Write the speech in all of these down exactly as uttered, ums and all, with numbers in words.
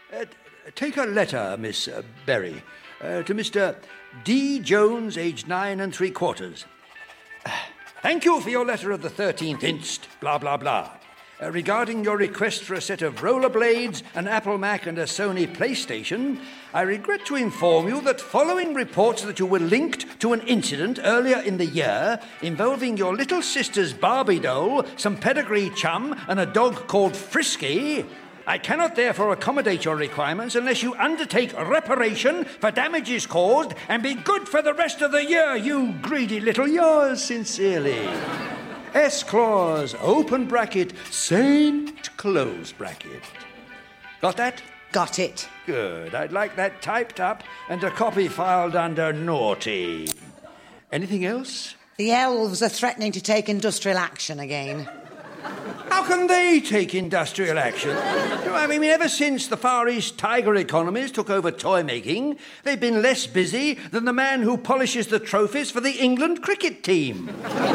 Uh, take a letter, Miss uh, Berry, uh, to Mister D. Jones, aged nine and three quarters. Uh, thank you for your letter of the thirteenth inst, blah, blah, blah. Uh, regarding your request for a set of rollerblades, an Apple Mac and a Sony PlayStation, I regret to inform you that following reports that you were linked to an incident earlier in the year involving your little sister's Barbie doll, some pedigree chum, and a dog called Frisky, I cannot therefore accommodate your requirements unless you undertake reparation for damages caused and be good for the rest of the year, you greedy little yours sincerely. S-clause, open bracket, Saint, close bracket. Got that? Got it. Good. I'd like that typed up and a copy filed under naughty. Anything else? The elves are threatening to take industrial action again. How can they take industrial action? I mean, ever since the Far East tiger economies took over toy-making, they've been less busy than the man who polishes the trophies for the England cricket team.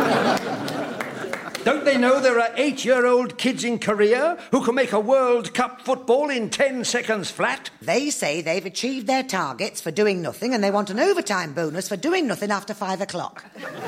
Don't they know there are eight-year-old kids in Korea who can make a World Cup football in ten seconds flat? They say they've achieved their targets for doing nothing and they want an overtime bonus for doing nothing after five o'clock.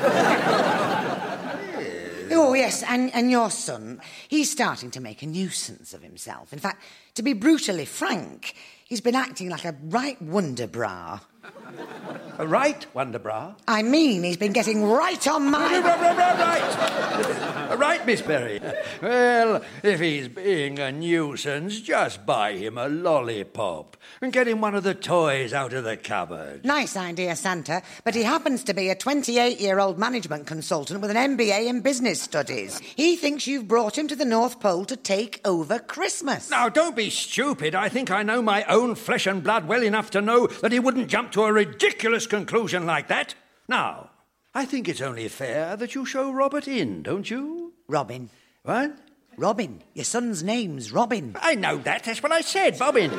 Oh, yes, and, and your son, he's starting to make a nuisance of himself. In fact, to be brutally frank, he's been acting like a right wonderbra. A right wonderbra? I mean, he's been getting right on my... Right, right, right, right. Right, Miss Berry. Well, if he's being a nuisance, just buy him a lollipop and get him one of the toys out of the cupboard. Nice idea, Santa, but he happens to be a twenty-eight-year-old management consultant with an M B A in business studies. He thinks you've brought him to the North Pole to take over Christmas. Now, don't be stupid. I think I know my own flesh and blood well enough to know that he wouldn't jump to a ridiculous conclusion like that. Now, I think it's only fair that you show Robert in, don't you? Robin. What? Robin. Your son's name's Robin. I know that. That's what I said, Bobbin.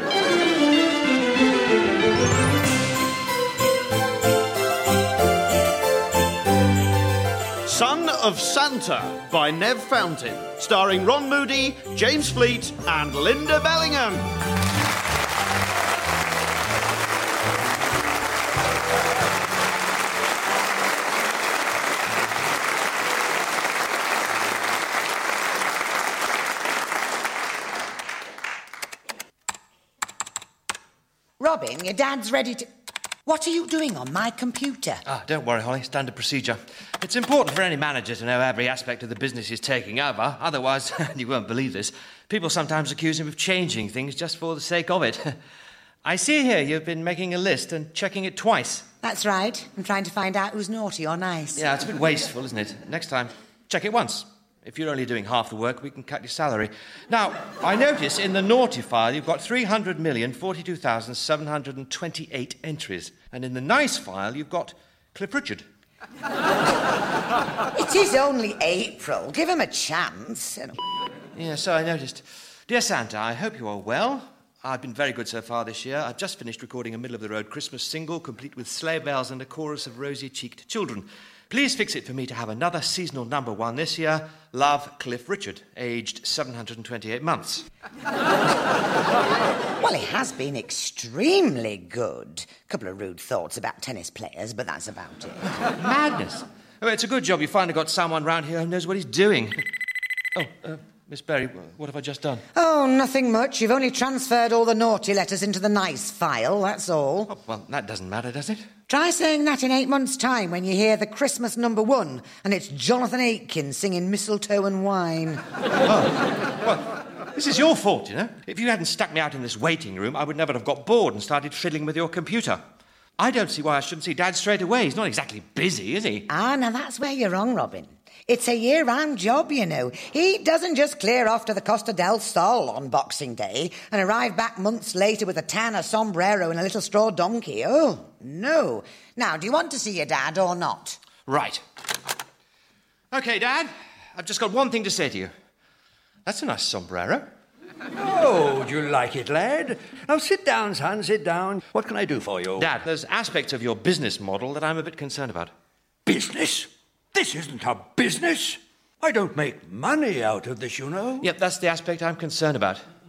Son of Santa by Nev Fountain, starring Ron Moody, James Fleet and Linda Bellingham. Robin, your dad's ready to... What are you doing on my computer? Ah, don't worry, Holly. Standard procedure. It's important for any manager to know every aspect of the business he's taking over. Otherwise, you won't believe this, people sometimes accuse him of changing things just for the sake of it. I see here you've been making a list and checking it twice. That's right. I'm trying to find out who's naughty or nice. Yeah, it's a bit wasteful, isn't it? Next time, check it once. If you're only doing half the work, we can cut your salary. Now, I notice in the naughty file you've got three hundred million forty-two thousand seven hundred twenty-eight entries. And in the nice file, you've got Cliff Richard. It is only April. Give him a chance. Yeah, so I noticed. Dear Santa, I hope you are well. I've been very good so far this year. I've just finished recording a middle-of-the-road Christmas single, complete with sleigh bells and a chorus of rosy-cheeked children. Please fix it for me to have another seasonal number one this year. Love, Cliff Richard, aged seven hundred twenty-eight months. Well, it has been extremely good. A couple of rude thoughts about tennis players, but that's about it. Madness. Oh, it's a good job you finally got someone round here who knows what he's doing. Oh, uh, Miss Berry, what have I just done? Oh, nothing much. You've only transferred all the naughty letters into the nice file, that's all. Oh, well, that doesn't matter, does it? Try saying that in eight months' time when you hear the Christmas number one and it's Jonathan Aitken singing Mistletoe and Wine. Oh, well, this is your fault, you know. If you hadn't stuck me out in this waiting room, I would never have got bored and started fiddling with your computer. I don't see why I shouldn't see Dad straight away. He's not exactly busy, is he? Ah, now that's where you're wrong, Robin. It's a year-round job, you know. He doesn't just clear off to the Costa del Sol on Boxing Day and arrive back months later with a tan, a sombrero and a little straw donkey. Oh, no. Now, do you want to see your dad or not? Right. OK, Dad, I've just got one thing to say to you. That's a nice sombrero. Oh, do you like it, lad? Now, sit down, son, sit down. What can I do for you? Dad, there's aspects of your business model that I'm a bit concerned about. Business? This isn't a business. I don't make money out of this, you know. Yep, that's the aspect I'm concerned about.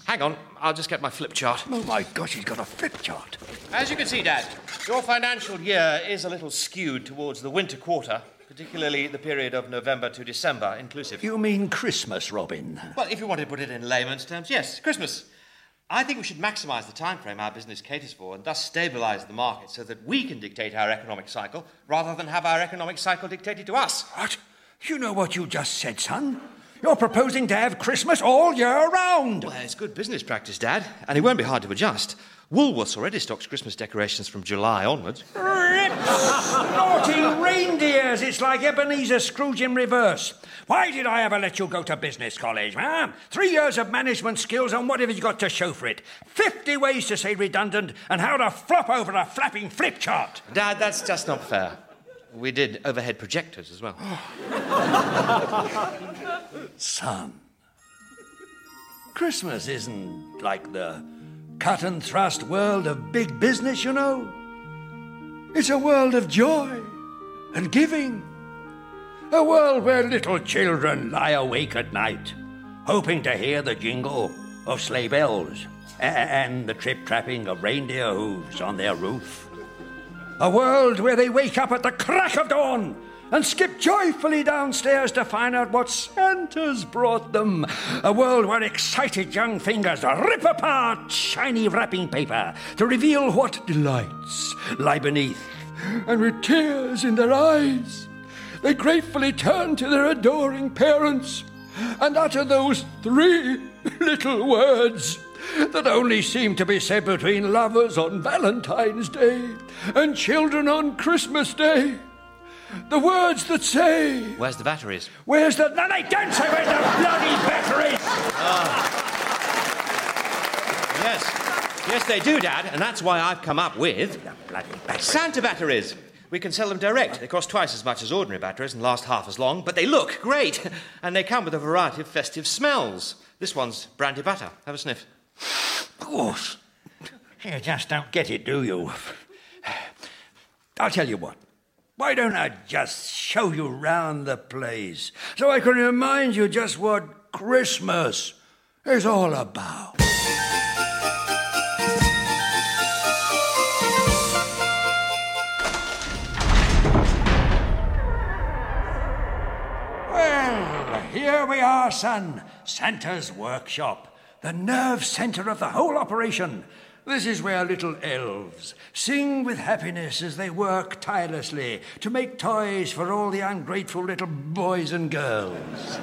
Hang on, I'll just get my flip chart. Oh, my gosh, he's got a flip chart. As you can see, Dad, your financial year is a little skewed towards the winter quarter, particularly the period of November to December, inclusive. You mean Christmas, Robin? Well, if you want to put it in layman's terms, yes, Christmas. I think we should maximise the time frame our business caters for and thus stabilise the market so that we can dictate our economic cycle rather than have our economic cycle dictated to us. What? You know what you just said, son? You're proposing to have Christmas all year round. Well, it's good business practice, Dad, and it won't be hard to adjust. Woolworths already stocks Christmas decorations from July onwards. Naughty reindeers! It's like Ebenezer Scrooge in reverse. Why did I ever let you go to business college, huh? Three years of management skills and what have you got to show for it? Fifty ways to say redundant and how to flop over a flapping flip chart. Dad, that's just not fair. We did overhead projectors as well. Son, Christmas isn't like the cut and thrust world of big business, you know. It's a world of joy and giving. A world where little children lie awake at night, hoping to hear the jingle of sleigh bells and the trip-trapping of reindeer hooves on their roof. A world where they wake up at the crack of dawn and skip joyfully downstairs to find out what Santa's brought them. A world where excited young fingers rip apart shiny wrapping paper to reveal what delights lie beneath. And with tears in their eyes, they gratefully turn to their adoring parents and utter those three little words that only seem to be said between lovers on Valentine's Day and children on Christmas Day. The words that say... Where's the batteries? Where's the... No, they don't say where's the bloody batteries! Oh. Yes. Yes, they do, Dad, and that's why I've come up with... The bloody batteries. Santa batteries. We can sell them direct. They cost twice as much as ordinary batteries and last half as long, but they look great. And they come with a variety of festive smells. This one's brandy butter. Have a sniff. Of course. You just don't get it, do you? I'll tell you what. Why don't I just show you round the place so I can remind you just what Christmas is all about? Well, here we are, son. Santa's workshop. The nerve centre of the whole operation. This is where little elves sing with happiness as they work tirelessly to make toys for all the ungrateful little boys and girls.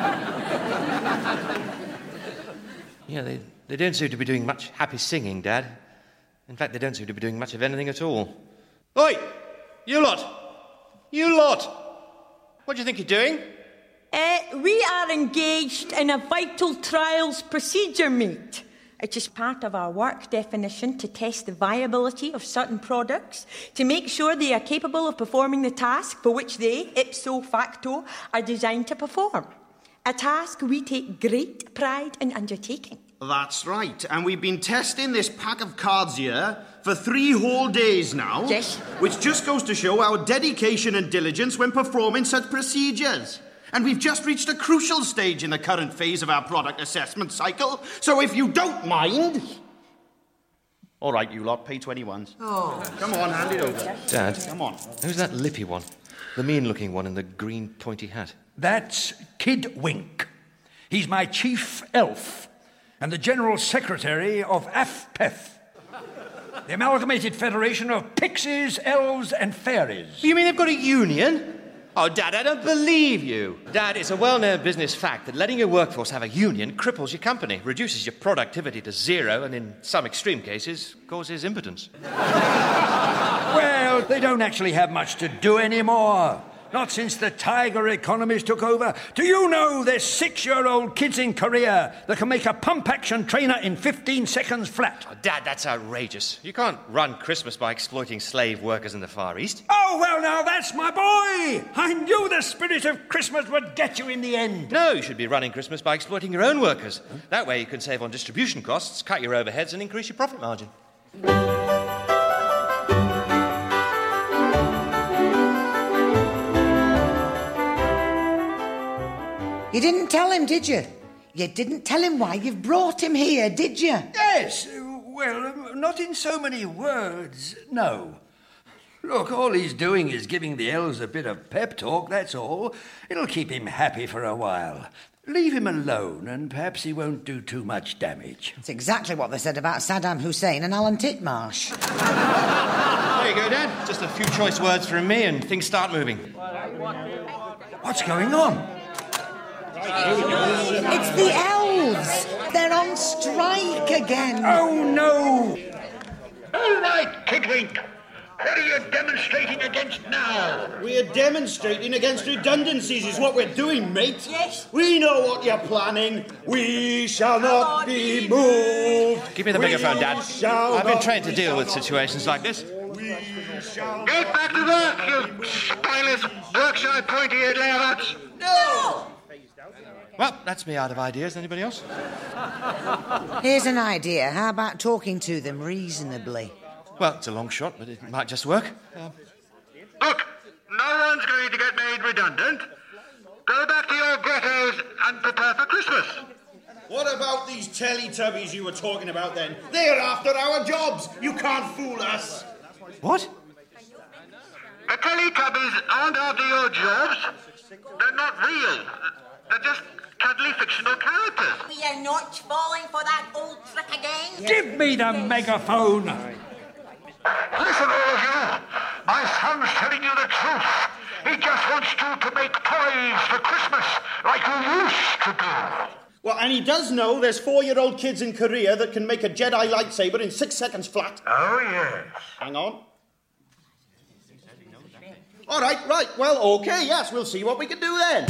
Yeah, they, they don't seem to be doing much happy singing, Dad. In fact, they don't seem to be doing much of anything at all. Oi! You lot! You lot! What do you think you're doing? Uh, we are engaged in a vital trials procedure, mate. It is part of our work definition to test the viability of certain products, to make sure they are capable of performing the task for which they, ipso facto, are designed to perform. A task we take great pride in undertaking. That's right, and we've been testing this pack of cards here for three whole days now. Yes. Which just goes to show our dedication and diligence when performing such procedures. And we've just reached a crucial stage in the current phase of our product assessment cycle. So if you don't mind... All right, you lot, pay twenty-ones. Oh. Come on, hand it over. Dad. Come on. Who's that lippy one? The mean-looking one in the green pointy hat. That's Kid Wink. He's my chief elf and the general secretary of A F P E F, the Amalgamated Federation of Pixies, Elves and Fairies. You mean they've got a union? Oh, Dad, I don't believe you. Dad, it's a well-known business fact that letting your workforce have a union cripples your company, reduces your productivity to zero, and in some extreme cases, causes impotence. Well, they don't actually have much to do anymore. Not since the tiger economies took over. Do you know there's six-year-old kids in Korea that can make a pump-action trainer in fifteen seconds flat? Oh, Dad, that's outrageous. You can't run Christmas by exploiting slave workers in the Far East. Oh, well, now that's my boy! I knew the spirit of Christmas would get you in the end. No, you should be running Christmas by exploiting your own workers. That way you can save on distribution costs, cut your overheads, and increase your profit margin. You didn't tell him, did you? You didn't tell him why you've brought him here, did you? Yes, well, um, not in so many words, no. Look, all he's doing is giving the elves a bit of pep talk, that's all. It'll keep him happy for a while. Leave him alone, and perhaps he won't do too much damage. It's exactly what they said about Saddam Hussein and Alan Titmarsh. There you go, Dad. Just a few choice words from me and things start moving. What's going on? It's the elves. They're on strike again. Oh, no! All right, Kidwink. What are you demonstrating against now? We're demonstrating against redundancies is what we're doing, mate. Yes. We know what you're planning. We shall not be moved. Give me the megaphone, Dad. I've been trained to deal with situations like this. We shall... Get back to work, you spineless workshop pointy-eared layabouts. No! Well, that's me out of ideas. Anybody else? Here's an idea. How about talking to them reasonably? Well, it's a long shot, but it might just work. Um, Look, no one's going to get made redundant. Go back to your grottos and prepare for Christmas. What about these Teletubbies you were talking about then? They're after our jobs. You can't fool us. what? The Teletubbies aren't after your jobs. They're not real. They're just cuddly fictional characters. We are not falling for that old trick again. Give me the megaphone! Listen, all of you. My son's telling you the truth. He just wants you to make toys for Christmas like you used to do. Well, and he does know there's four-year-old kids in Korea that can make a Jedi lightsaber in six seconds flat. Oh, yes. Hang on. All right, right. Well, OK, yes, we'll see what we can do then.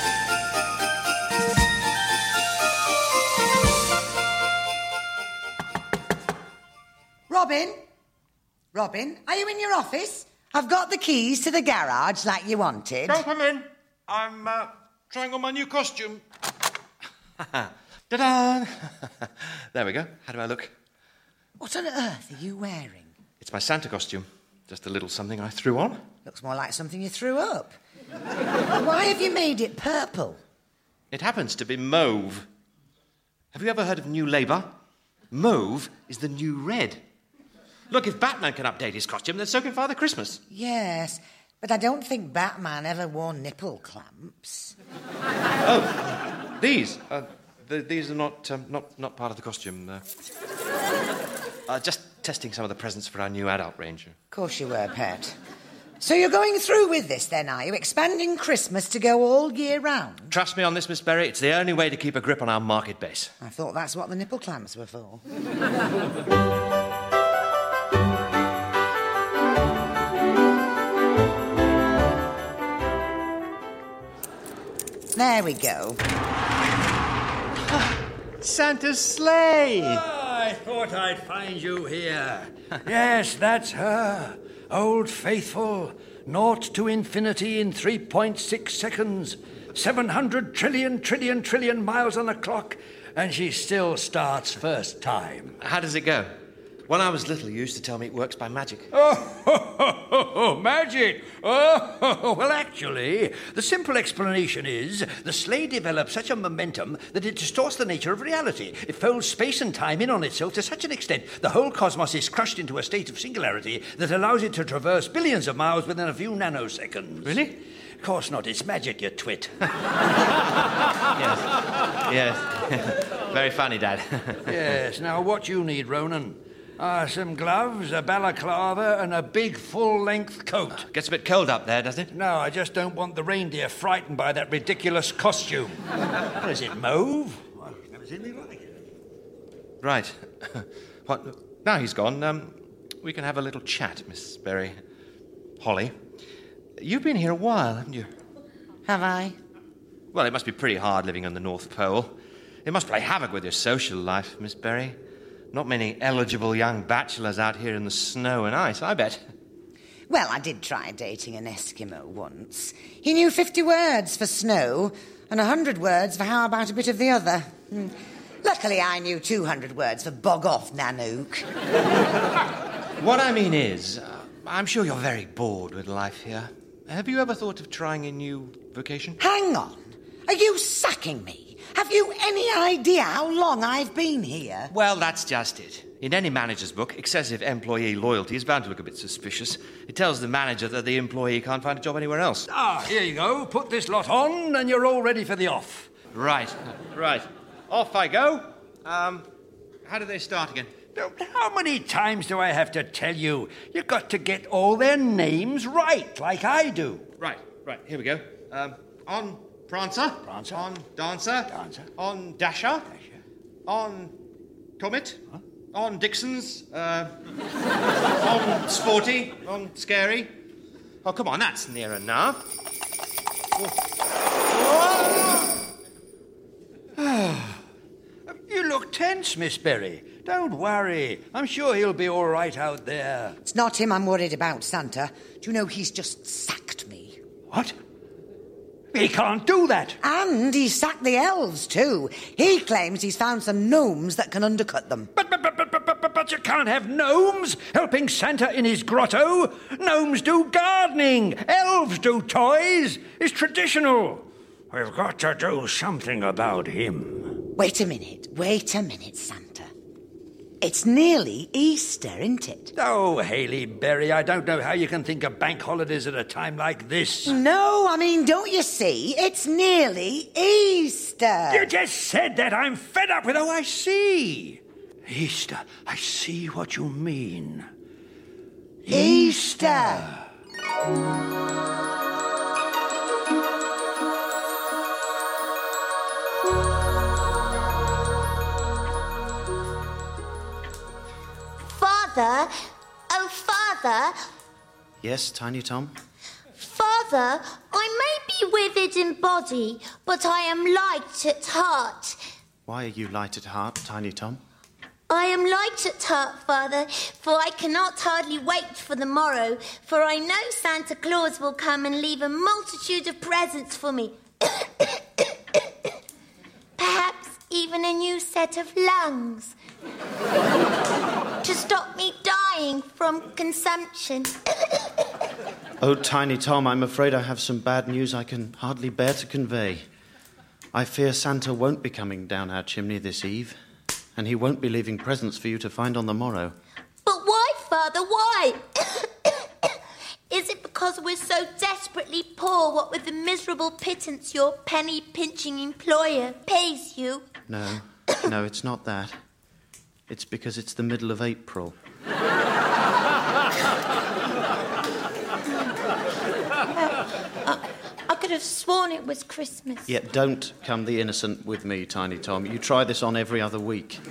Robin? Robin, are you in your office? I've got the keys to the garage like you wanted. Don't come in. I'm uh, trying on my new costume. Ta-da! There we go. How do I look? What on earth are you wearing? It's my Santa costume. Just a little something I threw on. Looks more like something you threw up. Why have you made it purple? It happens to be mauve. Have you ever heard of New Labour? Mauve is the new red. Look, if Batman can update his costume, then so can Father Christmas. Yes, but I don't think Batman ever wore nipple clamps. Oh, these? Uh, th- these are not, um, not not part of the costume. Uh, uh, just testing some of the presents for our new adult range. Of course you were, Pet. So you're going through with this, then, are you? Expanding Christmas to go all year round? Trust me on this, Miss Berry. It's the only way to keep a grip on our market base. I thought that's what the nipple clamps were for. There we go. Santa's sleigh! Ah, I thought I'd find you here. Yes, that's her. Old Faithful. Naught to infinity in three point six seconds. seven hundred trillion, trillion, trillion miles on the clock. And she still starts first time. How does it go? When I was little, you used to tell me it works by magic. Oh, ho, ho, ho, ho, magic! Oh, ho, ho. Well, actually, the simple explanation is the sleigh develops such a momentum that it distorts the nature of reality. It folds space and time in on itself to such an extent the whole cosmos is crushed into a state of singularity that allows it to traverse billions of miles within a few nanoseconds. Really? Of course not. It's magic, you twit. Yes. Yes. Very funny, Dad. Yes. Now, what you need, Ronan, are some gloves, a balaclava, and a big full-length coat. Gets a bit cold up there, doesn't it? No, I just don't want the reindeer frightened by that ridiculous costume. What is it, mauve? Well, I've never seen anything like it. Right. What? Now he's gone. Um, we can have a little chat, Miss Berry. Holly, you've been here a while, haven't you? Have I? Well, it must be pretty hard living on the North Pole. It must play havoc with your social life, Miss Berry. Not many eligible young bachelors out here in the snow and ice, I bet. Well, I did try dating an Eskimo once. He knew fifty words for snow and a hundred words for how about a bit of the other. Hmm. Luckily, I knew two hundred words for bog off, Nanook. What I mean is, uh, I'm sure you're very bored with life here. Have you ever thought of trying a new vocation? Hang on. Are you sacking me? Have you any idea how long I've been here? Well, that's just it. In any manager's book, excessive employee loyalty is bound to look a bit suspicious. It tells the manager that the employee can't find a job anywhere else. Ah, here you go. Put this lot on and you're all ready for the off. Right, right. Off I go. Um, how do they start again? How many times do I have to tell you? You've got to get all their names right, like I do. Right, right. Here we go. Um, on Prancer. Prancer. On Dancer. Dancer. On Dasher. Dasher. On Comet. Huh? On Dixon's. Uh, on Sporty. On Scary. Oh, come on, that's near enough. You look tense, Miss Berry. Don't worry. I'm sure he'll be all right out there. It's not him I'm worried about, Santa. Do you know he's just sacked me? What? He can't do that. And he's sacked the elves, too. He claims he's found some gnomes that can undercut them. But, but, but, but, but, but, but you can't have gnomes helping Santa in his grotto. Gnomes do gardening. Elves do toys. It's traditional. We've got to do something about him. Wait a minute. Wait a minute, Santa. It's nearly Easter, isn't it? Oh, Haley Berry, I don't know how you can think of bank holidays at a time like this. No, I mean, don't you see? It's nearly Easter. You just said that. I'm fed up with oh, I see. Easter. I see what you mean. Easter. Father, oh, Father. Yes, Tiny Tom? Father, I may be withered in body, but I am light at heart. Why are you light at heart, Tiny Tom? I am light at heart, Father, for I cannot hardly wait for the morrow, for I know Santa Claus will come and leave a multitude of presents for me. Perhaps even a new set of lungs. To stop me dying from consumption. Oh, Tiny Tom, I'm afraid I have some bad news I can hardly bear to convey. I fear Santa won't be coming down our chimney this eve, and he won't be leaving presents for you to find on the morrow. But why, Father, why? Is it because we're so desperately poor, what with the miserable pittance your penny-pinching employer pays you? No, no, it's not that. It's because it's the middle of April. I could have sworn it was Christmas. Yet don't come the innocent with me, Tiny Tom. You try this on every other week.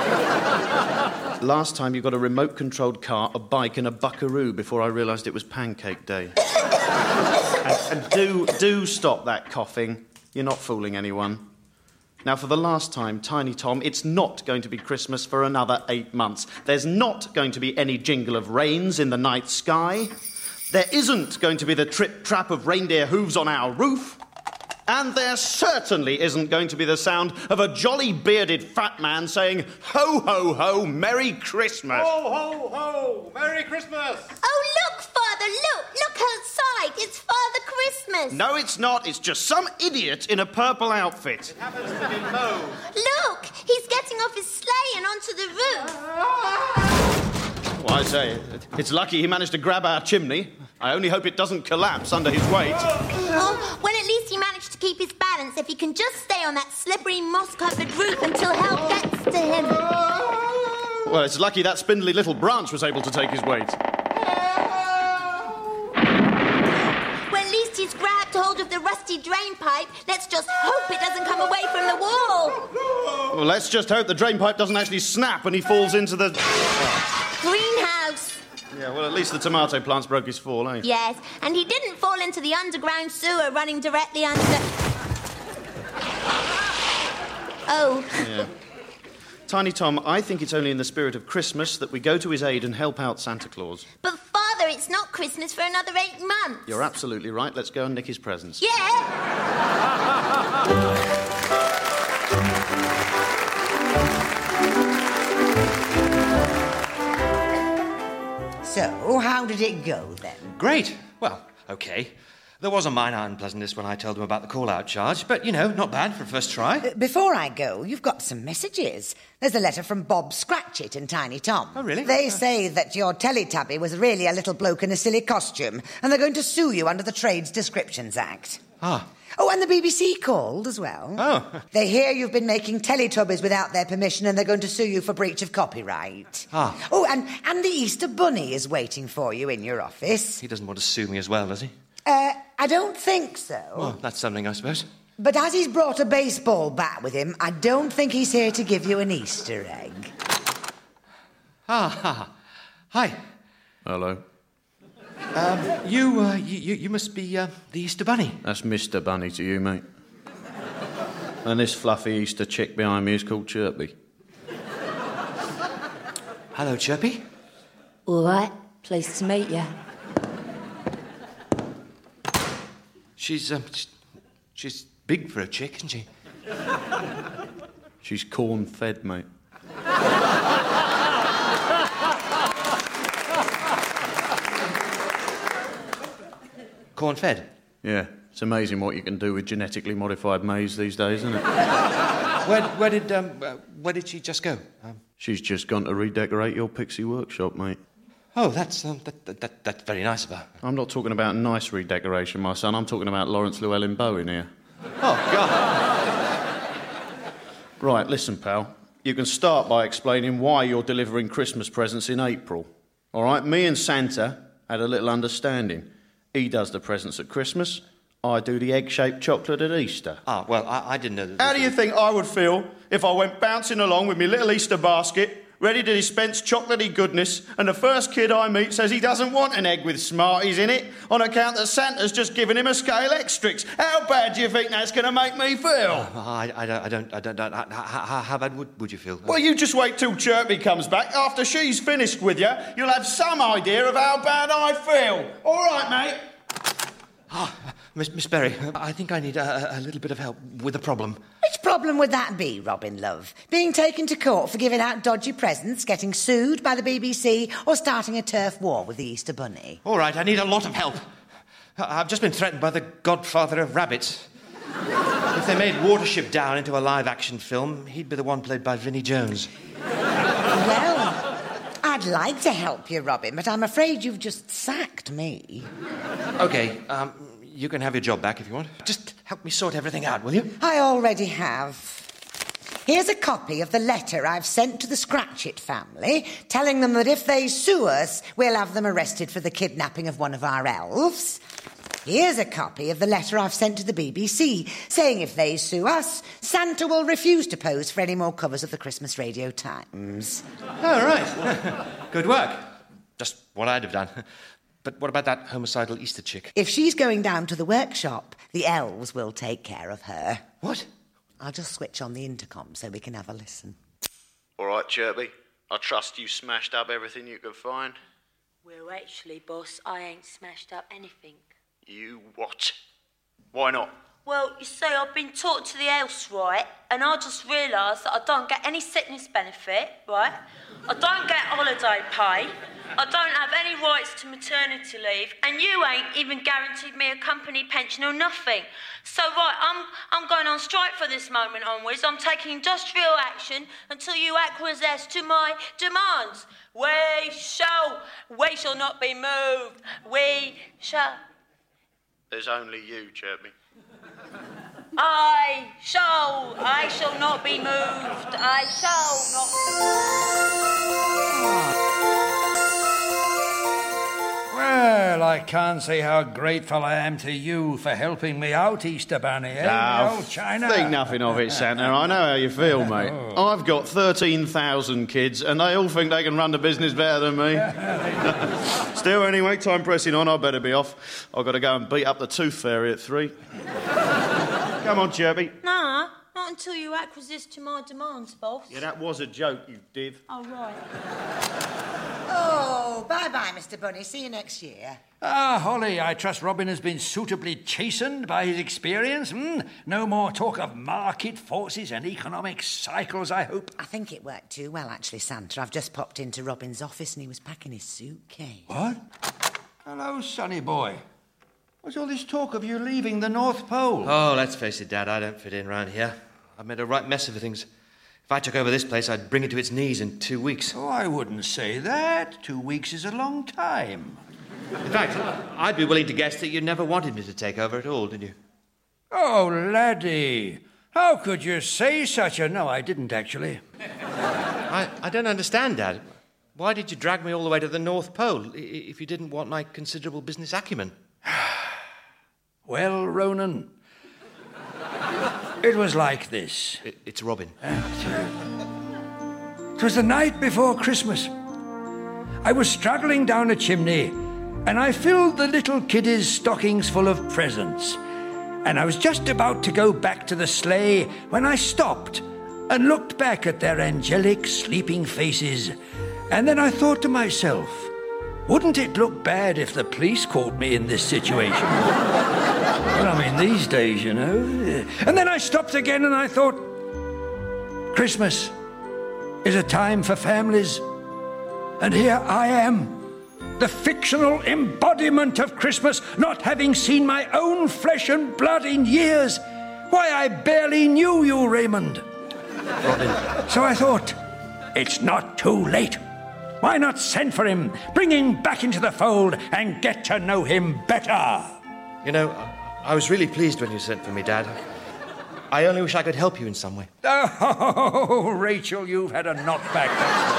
Last time you got a remote-controlled car, a bike and a buckaroo before I realised it was Pancake Day. and and do, do stop that coughing. You're not fooling anyone. Now, for the last time, Tiny Tom, it's not going to be Christmas for another eight months. There's not going to be any jingle of reins in the night sky. There isn't going to be the trip-trap of reindeer hooves on our roof. And there certainly isn't going to be the sound of a jolly bearded fat man saying, ho, ho, ho, Merry Christmas. Ho, ho, ho, Merry Christmas. Oh, look, Father, look, look outside. It's Father Christmas. No, it's not. It's just some idiot in a purple outfit. It happens to be Mo. Look, he's getting off his sleigh and onto the roof. Well, I say, it's lucky he managed to grab our chimney. I only hope it doesn't collapse under his weight. Oh, well, at least he managed to keep his balance if he can just stay on that slippery, moss-covered roof until help gets to him. Well, it's lucky that spindly little branch was able to take his weight. Well, at least he's grabbed hold of the rusty drain pipe. Let's just hope it doesn't come away from the wall. Well, let's just hope the drain pipe doesn't actually snap when he falls into the... Greenhouse. Yeah, well, at least the tomato plants broke his fall, eh? Yes, and he didn't fall into the underground sewer running directly under... Oh. Yeah. Tiny Tom, I think it's only in the spirit of Christmas that we go to his aid and help out Santa Claus. But, Father, it's not Christmas for another eight months. You're absolutely right. Let's go and nick his presents. Yeah. So, how did it go, then? Great. Well, OK. There was a minor unpleasantness when I told them about the call-out charge, but, you know, not bad for a first try. Uh, Before I go, you've got some messages. There's a letter from Bob Scratchit and Tiny Tom. Oh, really? They Oh. say that your Teletubby was really a little bloke in a silly costume, and they're going to sue you under the Trades Descriptions Act. Ah. Oh, and the B B C called as well. Oh. They hear you've been making Teletubbies without their permission, and they're going to sue you for breach of copyright. Ah. Oh, and, and the Easter Bunny is waiting for you in your office. He doesn't want to sue me as well, does he? Uh, I don't think so. Well, that's something, I suppose. But as he's brought a baseball bat with him, I don't think he's here to give you an Easter egg. Ah, ha, ha. Hi. Hello. Um, you, uh, you, you, you must be, uh, the Easter Bunny. That's Mister Bunny to you, mate. And this fluffy Easter chick behind me is called Chirpy. Hello, Chirpy. All right, pleased to meet you. She's, um, she's, she's big for a chick, isn't she? She's corn-fed, mate. Corn-fed? Yeah, it's amazing what you can do with genetically modified maize these days, isn't it? Where, where did, um, uh, where did she just go? Um, She's just gone to redecorate your Pixie workshop, mate. oh, that's, um, that, that, that, that's very nice of her. I'm not talking about nice redecoration, my son. I'm talking about Lawrence Llewellyn Bowen here. Oh, God. Right, listen, pal. You can start by explaining why you're delivering Christmas presents in April. All right, me and Santa had a little understanding. He does the presents at Christmas. I do the egg-shaped chocolate at Easter. Ah, well, I, I didn't know that... How do you think I would feel if I went bouncing along with my little Easter basket, ready to dispense chocolatey goodness, and the first kid I meet says he doesn't want an egg with Smarties in it on account that Santa's just given him a scale extrix? How bad do you think that's going to make me feel? Oh, I, I don't, I don't, I don't, don't how, how, how bad would, would you feel? Well, you just wait till Chirpy comes back. After she's finished with you, you'll have some idea of how bad I feel. All right, mate? Ah, Miss, Miss Berry, I think I need a, a little bit of help with a problem. Which problem would that be, Robin, love? Being taken to court for giving out dodgy presents, getting sued by the B B C, or starting a turf war with the Easter Bunny? All right, I need a lot of help. I- I've just been threatened by the godfather of rabbits. If they made Watership Down into a live-action film, he'd be the one played by Vinnie Jones. Well, I'd like to help you, Robin, but I'm afraid you've just sacked me. OK, um, you can have your job back if you want. Just help me sort everything out, will you? I already have. Here's a copy of the letter I've sent to the Scratchit family, telling them that if they sue us, we'll have them arrested for the kidnapping of one of our elves. Here's a copy of the letter I've sent to the B B C, saying if they sue us, Santa will refuse to pose for any more covers of the Christmas Radio Times. All right. Good work. Just what I'd have done. But what about that homicidal Easter chick? If she's going down to the workshop, the elves will take care of her. What? I'll just switch on the intercom so we can have a listen. All right, Chirpy. I trust you smashed up everything you could find. Well, actually, boss, I ain't smashed up anything. You what? Why not? Well, you see, I've been talking to the elves, right, and I just realised that I don't get any sickness benefit, right? I don't get holiday pay. I don't have any rights to maternity leave, and you ain't even guaranteed me a company pension or nothing. So, right, I'm I'm going on strike for this moment onwards. I'm taking industrial action until you acquiesce to my demands. We shall, we shall not be moved. We shall. There's only you, Chirpy. I shall, I shall not be moved. I shall not. Well, I can't say how grateful I am to you for helping me out, Easter Bunny, eh? Ah, Oh, China. Think nothing of it, Santa. I know how you feel, mate. Oh. I've got thirteen thousand kids, and they all think they can run the business better than me. Still, anyway, time pressing on. I better be off. I've got to go and beat up the Tooth Fairy at three. Come on, Chirpy. Nah, not until you acquiesce to my demands, boss. Yeah, that was a joke, you div. Oh, right. Oh, bye-bye, Mister Bunny. See you next year. Ah, Holly, I trust Robin has been suitably chastened by his experience. Hmm? No more talk of market forces and economic cycles, I hope. I think it worked too well, actually, Santa. I've just popped into Robin's office and he was packing his suitcase. What? Hello, sonny boy. What's all this talk of you leaving the North Pole? Oh, let's face it, Dad, I don't fit in round here. I've made a right mess of things. If I took over this place, I'd bring it to its knees in two weeks. Oh, I wouldn't say that. Two weeks is a long time. In fact, I'd be willing to guess that you never wanted me to take over at all, did you? Oh, laddie. How could you say such a... No, I didn't, actually. I, I don't understand, Dad. Why did you drag me all the way to the North Pole if you didn't want my considerable business acumen? Well, Ronan, it was like this. It, it's Robin. It was the night before Christmas. I was struggling down a chimney, and I filled the little kiddies' stockings full of presents. And I was just about to go back to the sleigh when I stopped and looked back at their angelic, sleeping faces. And then I thought to myself, wouldn't it look bad if the police caught me in this situation? Well, I mean, these days, you know. And then I stopped again and I thought, Christmas is a time for families. And here I am, the fictional embodiment of Christmas, not having seen my own flesh and blood in years. Why, I barely knew you, Raymond. Robin. So I thought, it's not too late. Why not send for him, bring him back into the fold, and get to know him better? You know, I was really pleased when you sent for me, Dad. I only wish I could help you in some way. Oh, Rachel, you've had a knockback.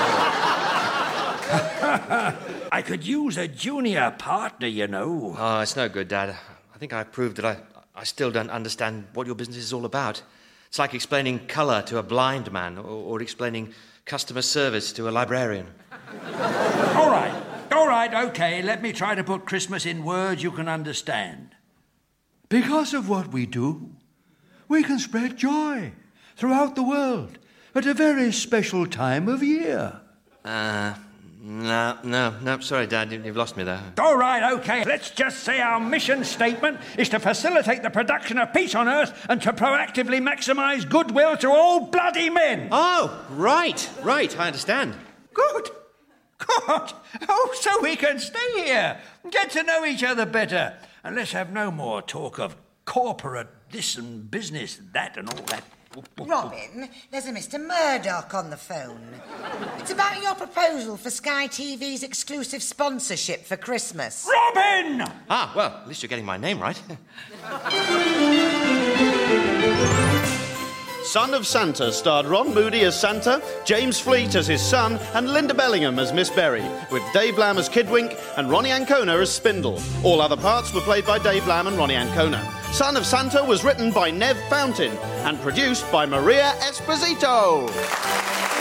I could use a junior partner, you know. Oh, it's no good, Dad. I think I've proved that I, I still don't understand what your business is all about. It's like explaining colour to a blind man or, or explaining customer service to a librarian. All right, all right, OK, let me try to put Christmas in words you can understand. Because of what we do, we can spread joy throughout the world at a very special time of year. Uh, no, no, no, sorry, Dad, you've lost me there. All right, OK, let's just say our mission statement is to facilitate the production of peace on Earth and to proactively maximise goodwill to all bloody men. Oh, right, right, I understand. Good. Good. Oh, so we can stay here, get to know each other better, and let's have no more talk of corporate this and business that and all that. Robin, there's a Mister Murdoch on the phone. It's about your proposal for Sky T V's exclusive sponsorship for Christmas. Robin! Ah, well, at least you're getting my name right. Son of Santa starred Ron Moody as Santa, James Fleet as his son, and Linda Bellingham as Miss Berry, with Dave Lamb as Kidwink and Ronnie Ancona as Spindle. All other parts were played by Dave Lamb and Ronnie Ancona. Son of Santa was written by Nev Fountain and produced by Maria Esposito.